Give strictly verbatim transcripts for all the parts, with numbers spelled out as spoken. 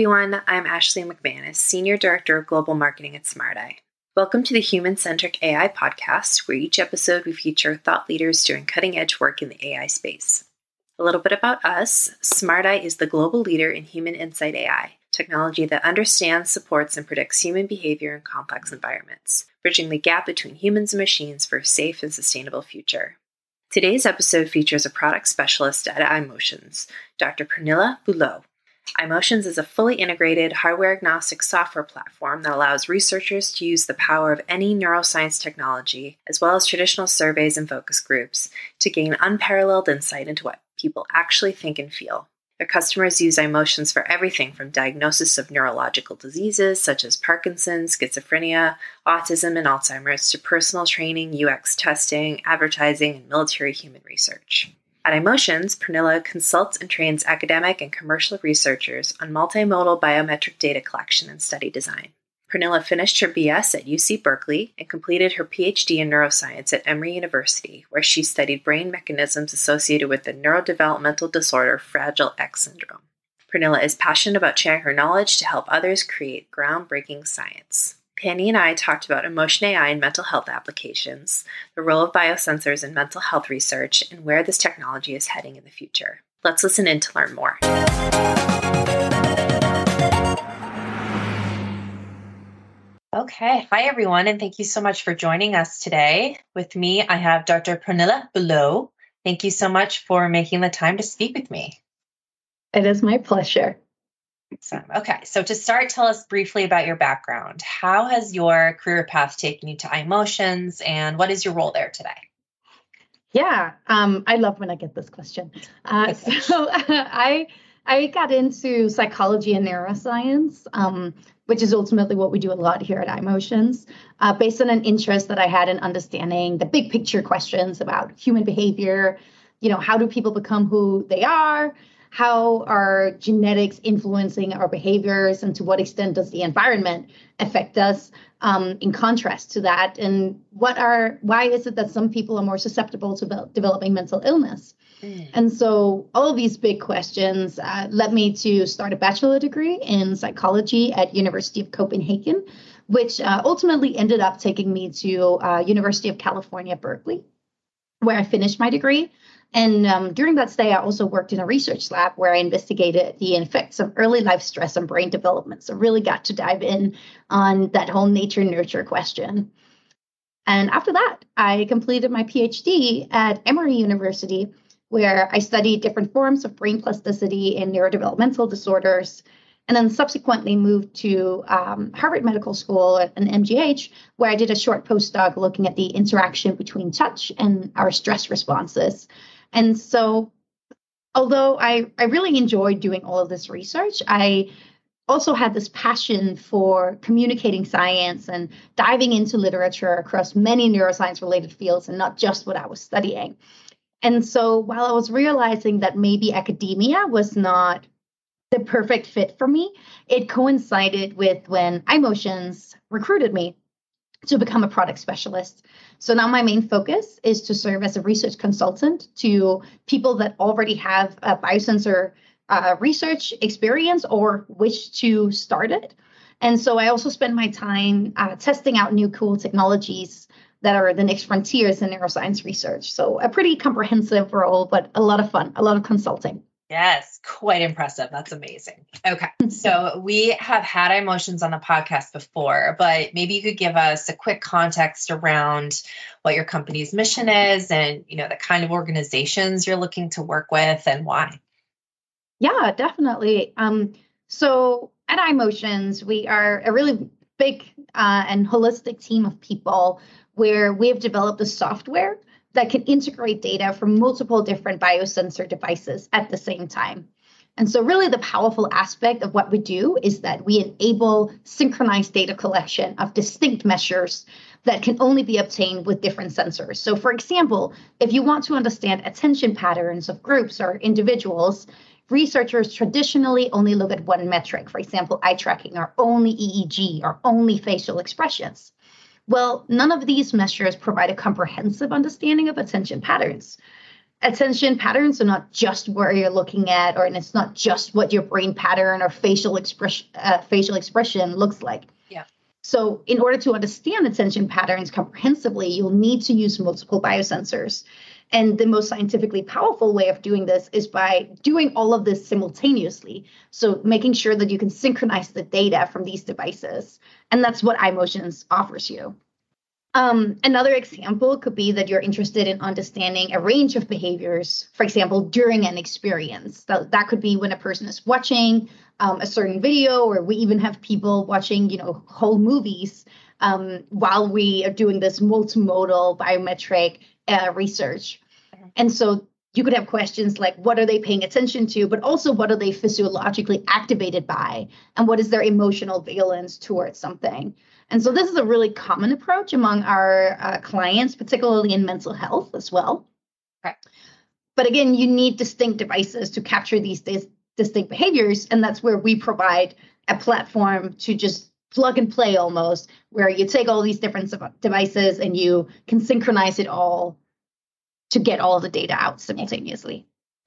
everyone. I'm Ashley McManus, Senior Director of Global Marketing at SmartEye. Welcome to the Human-Centric A I podcast, where each episode we feature thought leaders doing cutting-edge work in the A I space. A little bit about us. SmartEye is the global leader in human insight A I, technology that understands, supports, and predicts human behavior in complex environments, bridging the gap between humans and machines for a safe and sustainable future. Today's episode features a product specialist at iMotions, Doctor Pernilla Bulot. iMotions is a fully integrated, hardware-agnostic software platform that allows researchers to use the power of any neuroscience technology, as well as traditional surveys and focus groups, to gain unparalleled insight into what people actually think and feel. Their customers use iMotions for everything from diagnosis of neurological diseases such as Parkinson's, schizophrenia, autism, and Alzheimer's to personal training, U X testing, advertising, and military human research. At iMotions, Pernilla consults and trains academic and commercial researchers on multimodal biometric data collection and study design. Pernilla finished her B S at U C Berkeley and completed her P H D in neuroscience at Emory University, where she studied brain mechanisms associated with the neurodevelopmental disorder Fragile X syndrome. Pernilla is passionate about sharing her knowledge to help others create groundbreaking science. Penny and I talked about emotion A I in mental health applications, the role of biosensors in mental health research, and where this technology is heading in the future. Let's listen in to learn more. Okay. Hi, everyone, and thank you so much for joining us today. With me, I have Doctor Pernilla Bulot. Thank you so much for making the time to speak with me. It is my pleasure. Awesome. Okay. So to start, tell us briefly about your background. How has your career path taken you to iMotions, and what is your role there today? Yeah, um, I love when I get this question. Uh, so uh, I I got into psychology and neuroscience, um, which is ultimately what we do a lot here at iMotions, uh, based on an interest that I had in understanding the big picture questions about human behavior. You know, how do people become who they are? How are genetics influencing our behaviors, and to what extent does the environment affect us? Um, in contrast to that, and what are why is it that some people are more susceptible to be- developing mental illness? Mm. And so all of these big questions uh, led me to start a bachelor degree in psychology at University of Copenhagen, which uh, ultimately ended up taking me to uh, University of California, Berkeley, where I finished my degree. And um, during that stay, I also worked in a research lab where I investigated the effects of early life stress on brain development. So really got to dive in on that whole nature-nurture question. And after that, I completed my P H D at Emory University, where I studied different forms of brain plasticity and neurodevelopmental disorders, and then subsequently moved to um, Harvard Medical School and M G H, where I did a short postdoc looking at the interaction between touch and our stress responses. And so, although I, I really enjoyed doing all of this research, I also had this passion for communicating science and diving into literature across many neuroscience-related fields and not just what I was studying. And so while I was realizing that maybe academia was not the perfect fit for me, it coincided with when iMotions recruited me to become a product specialist. So now my main focus is to serve as a research consultant to people that already have a biosensor uh, research experience or wish to start it. And so I also spend my time uh, testing out new cool technologies that are the next frontiers in neuroscience research. So a pretty comprehensive role, but a lot of fun, a lot of consulting. Yes, quite impressive. That's amazing. Okay. So we have had iMotions on the podcast before, but maybe you could give us a quick context around what your company's mission is and, you know, the kind of organizations you're looking to work with and why. Yeah, definitely. Um, so at iMotions, we are a really big uh, and holistic team of people where we have developed a software that can integrate data from multiple different biosensor devices at the same time. And so really the powerful aspect of what we do is that we enable synchronized data collection of distinct measures that can only be obtained with different sensors. So for example, if you want to understand attention patterns of groups or individuals, researchers traditionally only look at one metric, for example, eye tracking, or only E E G, or only facial expressions. Well, none of these measures provide a comprehensive understanding of attention patterns. attention patterns are not just where you're looking at, or and it's not just what your brain pattern or facial expression uh, facial expression looks like. Yeah. So in order to understand attention patterns comprehensively, you'll need to use multiple biosensors. And the most scientifically powerful way of doing this is by doing all of this simultaneously. So making sure that you can synchronize the data from these devices. And that's what iMotions offers you. Um, another example could be that you're interested in understanding a range of behaviors, for example, during an experience. That, that could be when a person is watching um, a certain video, or we even have people watching, you know, whole movies um, while we are doing this multimodal biometric uh, research. And so you could have questions like, what are they paying attention to, but also what are they physiologically activated by, and what is their emotional valence towards something? And so this is a really common approach among our uh, clients, particularly in mental health as well. Okay. But again, you need distinct devices to capture these dis- distinct behaviors. And that's where we provide a platform to just plug and play almost, where you take all these different devices and you can synchronize it all to get all the data out simultaneously.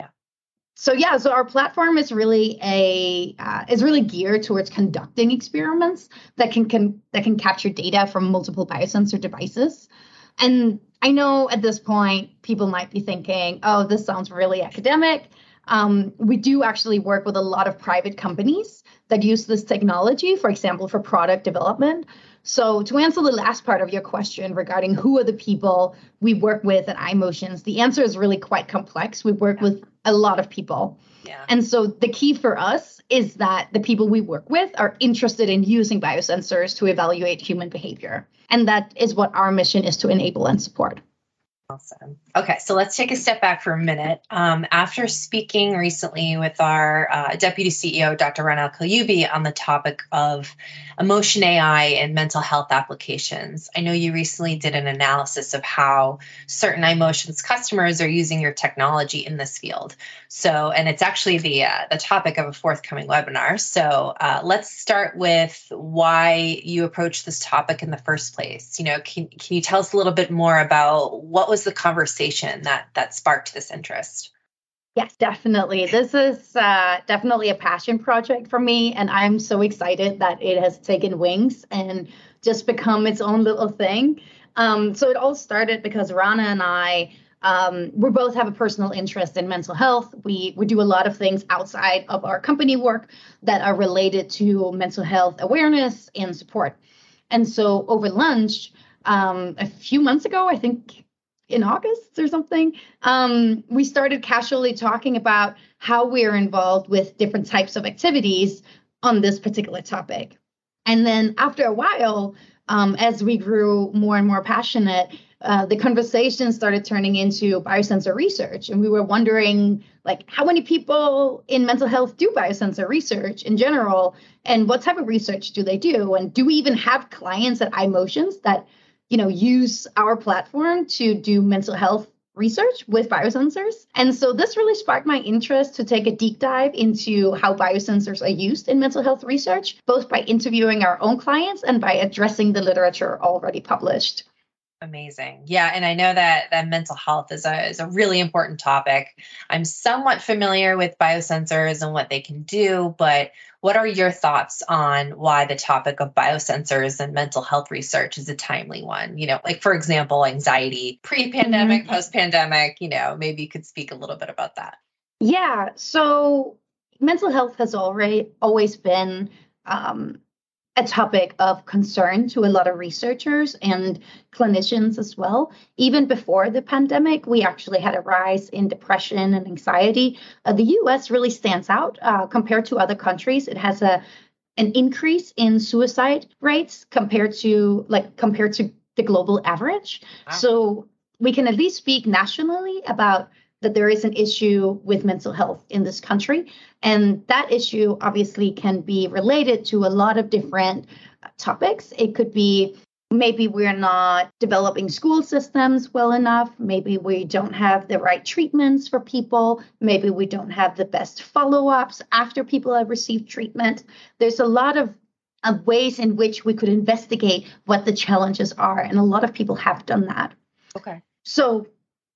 So yeah, so our platform is really a uh, is really geared towards conducting experiments that can, can that can capture data from multiple biosensor devices. And I know at this point people might be thinking, "Oh, this sounds really academic." Um, we do actually work with a lot of private companies that use this technology, for example, for product development. So to answer the last part of your question regarding who are the people we work with at iMotions, the answer is really quite complex. We work with a lot of people. Yeah. And so the key for us is that the people we work with are interested in using biosensors to evaluate human behavior. And that is what our mission is to enable and support. Awesome. Okay, so let's take a step back for a minute. Um, after speaking recently with our uh, Deputy C E O, Doctor Ronald Kalyubi, on the topic of emotion A I and mental health applications, I know you recently did an analysis of how certain iMotions customers are using your technology in this field. So, and it's actually the uh, the topic of a forthcoming webinar. So, uh, let's start with why you approached this topic in the first place. You know, can can you tell us a little bit more about what was the conversation that that sparked this interest? Yes, definitely. This is uh, definitely a passion project for me, and I'm so excited that it has taken wings and just become its own little thing. Um, so it all started because Rana and I, um, we both have a personal interest in mental health. We we do a lot of things outside of our company work that are related to mental health awareness and support. And so over lunch, um, a few months ago, I think in August or something, um, we started casually talking about how we are involved with different types of activities on this particular topic. And then after a while, um, as we grew more and more passionate, uh, the conversation started turning into biosensor research. And we were wondering, like, how many people in mental health do biosensor research in general? And what type of research do they do? And do we even have clients at iMotions that you know, use our platform to do mental health research with biosensors? And so this really sparked my interest to take a deep dive into how biosensors are used in mental health research, both by interviewing our own clients and by addressing the literature already published. Amazing. Yeah. And I know that, that mental health is a, is a really important topic. I'm somewhat familiar with biosensors and what they can do, but what are your thoughts on why the topic of biosensors and mental health research is a timely one? You know, like, for example, anxiety, pre-pandemic, mm-hmm. post-pandemic, you know, maybe you could speak a little bit about that. Yeah. So mental health has already always been um, a topic of concern to a lot of researchers and clinicians as well. Even before the pandemic, we actually had a rise in depression and anxiety. Uh, the U S really stands out uh, compared to other countries. It has a an increase in suicide rates compared to like compared to the global average. Wow. So we can at least speak nationally about that there is an issue with mental health in this country. And that issue obviously can be related to a lot of different topics. It could be maybe we're not developing school systems well enough. Maybe we don't have the right treatments for people. Maybe we don't have the best follow-ups after people have received treatment. There's a lot of, of ways in which we could investigate what the challenges are. And a lot of people have done that. Okay. So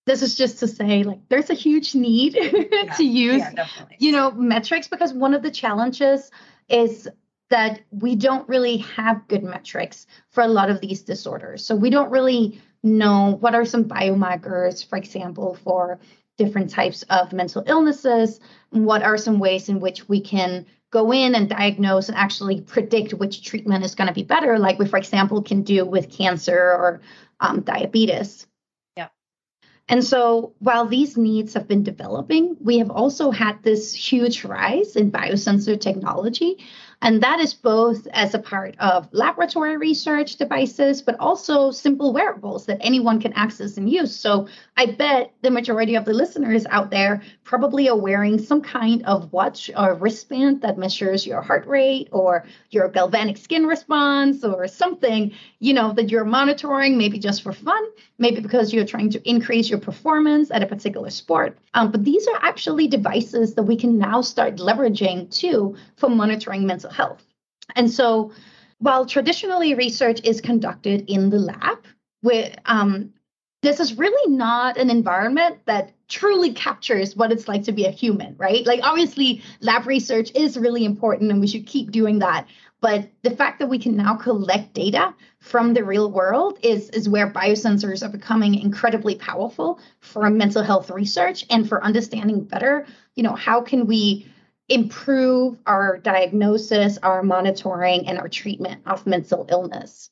this is just to say, like, there's a huge need Yeah, to use, yeah, definitely. you know, metrics, because one of the challenges is that we don't really have good metrics for a lot of these disorders. So we don't really know what are some biomarkers, for example, for different types of mental illnesses, and what are some ways in which we can go in and diagnose and actually predict which treatment is going to be better, like we, for example, can do with cancer or um, diabetes. Yeah. And so while these needs have been developing, we have also had this huge rise in biosensor technology. And that is both as a part of laboratory research devices, but also simple wearables that anyone can access and use. So I bet the majority of the listeners out there probably are wearing some kind of watch or wristband that measures your heart rate or your galvanic skin response or something, you know, that you're monitoring, maybe just for fun, maybe because you're trying to increase your performance at a particular sport. Um, but these are actually devices that we can now start leveraging too for monitoring mental health. And so while traditionally research is conducted in the lab, where um, this is really not an environment that truly captures what it's like to be a human, right? Like, obviously, lab research is really important and we should keep doing that. But the fact that we can now collect data from the real world is, is where biosensors are becoming incredibly powerful for mental health research and for understanding better, you know, how can we improve our diagnosis, our monitoring, and our treatment of mental illness.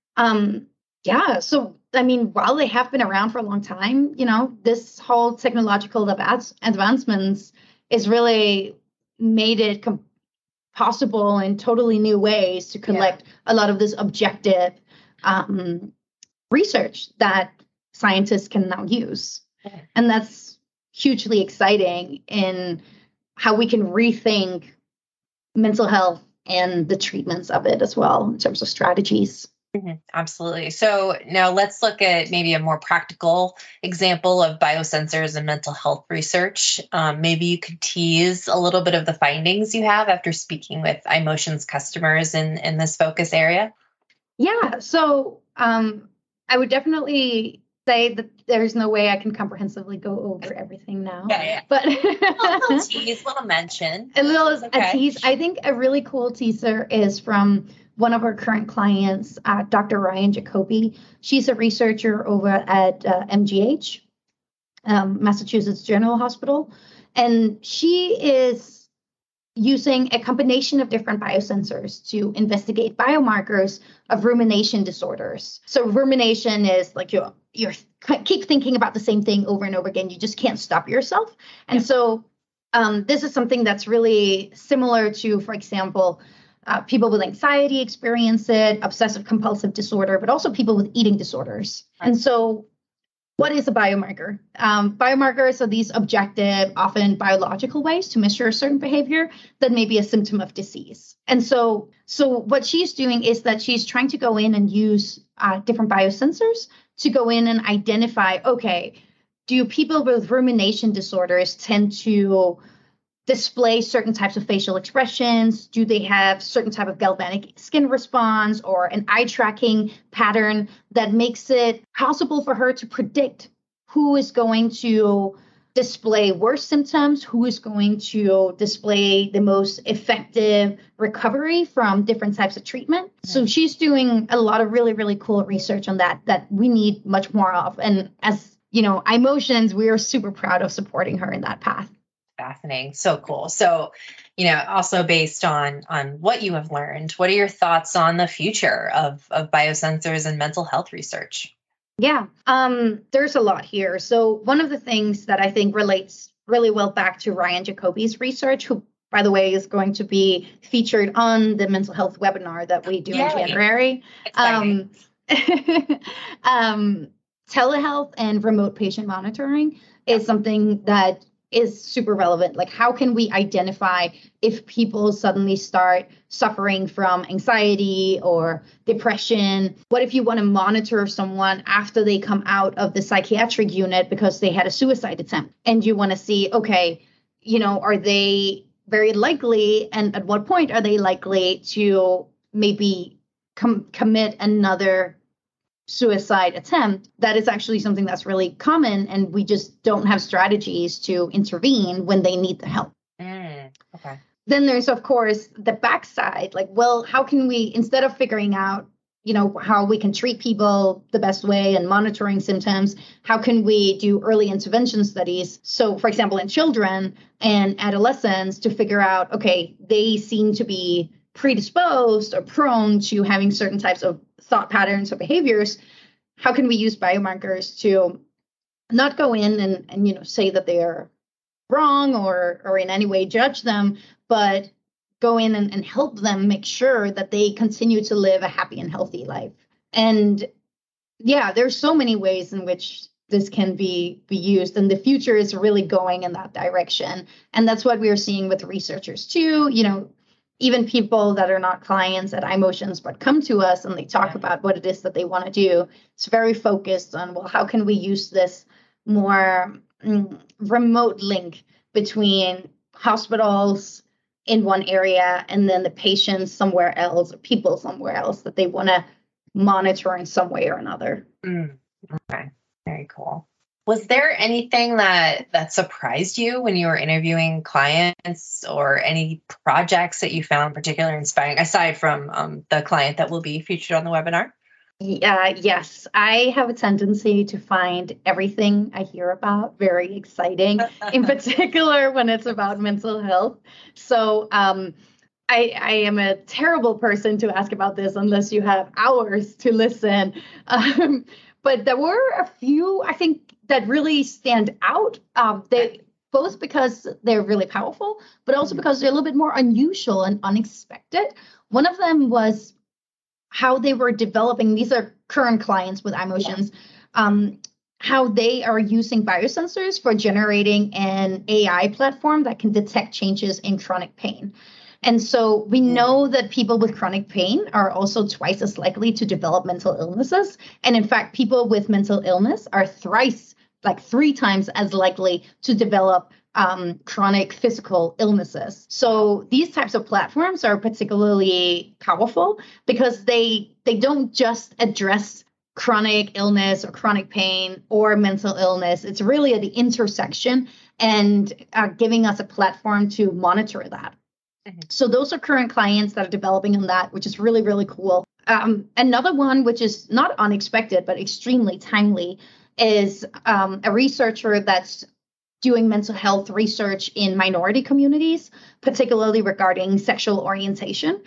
Um, yeah, so I mean, while they have been around for a long time, you know, this whole technological advance- advancements is really made it com- possible in totally new ways to collect yeah. a lot of this objective um, research that scientists can now use. Yeah. And that's hugely exciting in how we can rethink mental health and the treatments of it as well in terms of strategies. Mm-hmm. Absolutely. So now let's look at maybe a more practical example of biosensors and mental health research. Um, maybe you could tease a little bit of the findings you have after speaking with iMotion's customers in, in this focus area. Yeah. So um, I would definitely say that there's no way I can comprehensively go over everything now. Yeah, yeah. But a little tease, a little mention. A little okay. a tease. I think a really cool teaser is from one of our current clients, uh, Doctor Ryan Jacoby. She's a researcher over at uh, M G H, um, Massachusetts General Hospital, and she is using a combination of different biosensors to investigate biomarkers of rumination disorders. So rumination is like you you keep thinking about the same thing over and over again. You just can't stop yourself. And yeah. so um, this is something that's really similar to, for example, uh, people with anxiety experience it, obsessive compulsive disorder, but also people with eating disorders. Right. And so what is a biomarker? Um, biomarkers are these objective, often biological ways to measure a certain behavior that may be a symptom of disease. And so, so what she's doing is that she's trying to go in and use uh, different biosensors to go in and identify, okay, do people with rumination disorders tend to display certain types of facial expressions? Do they have certain type of galvanic skin response or an eye tracking pattern that makes it possible for her to predict who is going to display worse symptoms, who is going to display the most effective recovery from different types of treatment? Mm-hmm. So she's doing a lot of really, really cool research on that that we need much more of. And as you know, iMotions, we are super proud of supporting her in that path. Fascinating. So cool. So, you know, also based on, on what you have learned, what are your thoughts on the future of, of biosensors and mental health research? Yeah, um, there's a lot here. So one of the things that I think relates really well back to Ryan Jacoby's research, who, by the way, is going to be featured on the mental health webinar that we do Yay. in January. Um, um, telehealth and remote patient monitoring is yeah. something that is super relevant. Like, how can we identify if people suddenly start suffering from anxiety or depression? What if you want to monitor someone after they come out of the psychiatric unit because they had a suicide attempt, and you want to see, okay, you know, are they very likely, and at what point are they likely to maybe com- commit another suicide attempt, that is actually something that's really common. And we just don't have strategies to intervene when they need the help. Mm, okay. Then there's, of course, the backside. Like, well, how can we, instead of figuring out, you know, how we can treat people the best way and monitoring symptoms, how can we do early intervention studies? So, for example, in children and adolescents, to figure out, okay, they seem to be predisposed or prone to having certain types of thought patterns or behaviors. How can we use biomarkers to not go in and, and you know, say that they are wrong or or in any way judge them, but go in and, and help them make sure that they continue to live a happy and healthy life. And yeah, there's so many ways in which this can be be used, and the future is really going in that direction. And that's what we're seeing with researchers too. You know, even people that are not clients at iMotions but come to us and they talk yeah. about what it is that they want to do. It's very focused on, well, how can we use this more mm, remote link between hospitals in one area and then the patients somewhere else or people somewhere else that they want to monitor in some way or another. Mm, okay, very cool. Was there anything that that surprised you when you were interviewing clients, or any projects that you found particularly inspiring, aside from um, the client that will be featured on the webinar? Uh, yes, I have a tendency to find everything I hear about very exciting, in particular when it's about mental health. So um, I, I am a terrible person to ask about this unless you have hours to listen. Um, but there were a few, I think, that really stand out. Um, they both because they're really powerful, but also because they're a little bit more unusual and unexpected. One of them was how they were developing, these are current clients with iMotions, um, how they are using biosensors for generating an A I platform that can detect changes in chronic pain. And so we know that people with chronic pain are also twice as likely to develop mental illnesses. And in fact, people with mental illness are thrice, like three times as likely to develop Um, chronic physical illnesses. So these types of platforms are particularly powerful because they they don't just address chronic illness or chronic pain or mental illness. It's really at the intersection and uh, giving us a platform to monitor that. Mm-hmm. So those are current clients that are developing on that, which is really, really cool. Um, another one, which is not unexpected, but extremely timely, is um, a researcher that's doing mental health research in minority communities, particularly regarding sexual orientation.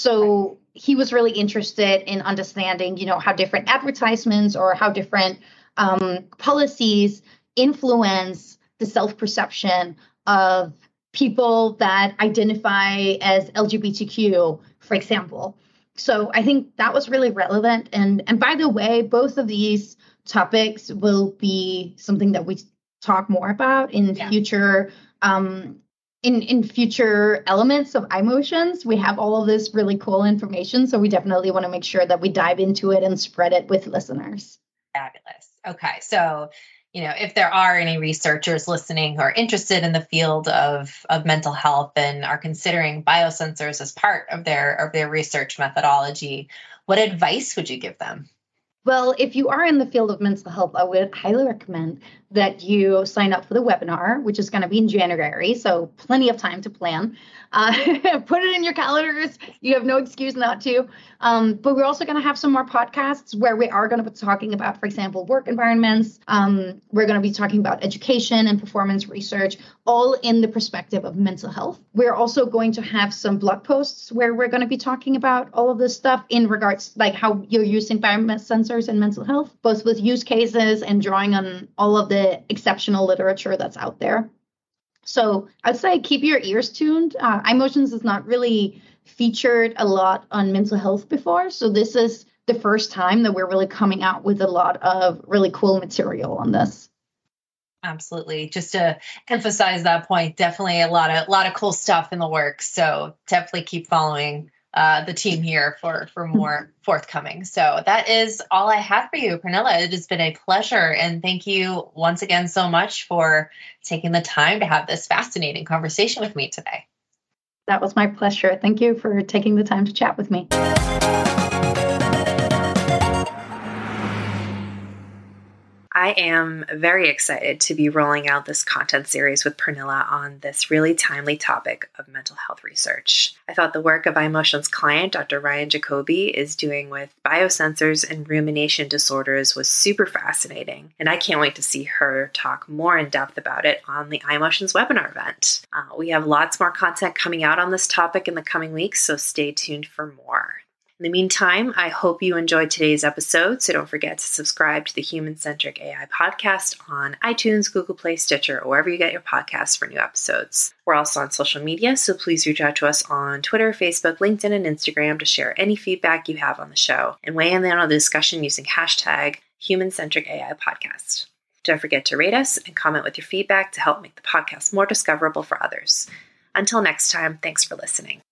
So he was really interested in understanding, you know, how different advertisements or how different um, policies influence the self-perception of people that identify as L G B T Q, for example. So I think that was really relevant. And, and by the way, both of these topics will be something that we talk more about in yeah. future um, in in future elements of iMotions. We have all of this really cool information, so we definitely want to make sure that we dive into it and spread it with listeners. Fabulous. Okay, so you know, if there are any researchers listening who are interested in the field of of mental health and are considering biosensors as part of their of their research methodology, what advice would you give them? Well, if you are in the field of mental health, I would highly recommend that you sign up for the webinar, which is going to be in January. So plenty of time to plan. Uh, put it in your calendars. You have no excuse not to. Um, but we're also going to have some more podcasts where we are going to be talking about, for example, work environments. Um, we're going to be talking about education and performance research, all in the perspective of mental health. We're also going to have some blog posts where we're going to be talking about all of this stuff in regards like how you're using biosensors in mental health, both with use cases and drawing on all of the exceptional literature that's out there. So I'd say keep your ears tuned. Uh, iMotions is not really featured a lot on mental health before. So this is the first time that we're really coming out with a lot of really cool material on this. Absolutely. Just to emphasize that point, definitely a lot of, a lot of cool stuff in the works. So definitely keep following uh, the team here for, for more forthcoming. So that is all I have for you, Pernilla. It has been a pleasure. And thank you once again so much for taking the time to have this fascinating conversation with me today. That was my pleasure. Thank you for taking the time to chat with me. I am very excited to be rolling out this content series with Pernilla on this really timely topic of mental health research. I thought the work of iMotion's client, Doctor Ryan Jacoby, is doing with biosensors and rumination disorders was super fascinating, and I can't wait to see her talk more in depth about it on the iMotion's webinar event. Uh, we have lots more content coming out on this topic in the coming weeks, so stay tuned for more. In the meantime, I hope you enjoyed today's episode, so don't forget to subscribe to the Human Centric A I podcast on iTunes, Google Play, Stitcher, or wherever you get your podcasts for new episodes. We're also on social media, so please reach out to us on Twitter, Facebook, LinkedIn, and Instagram to share any feedback you have on the show and weigh in on the discussion using hashtag Human Centric A I podcast. Don't forget to rate us and comment with your feedback to help make the podcast more discoverable for others. Until next time, thanks for listening.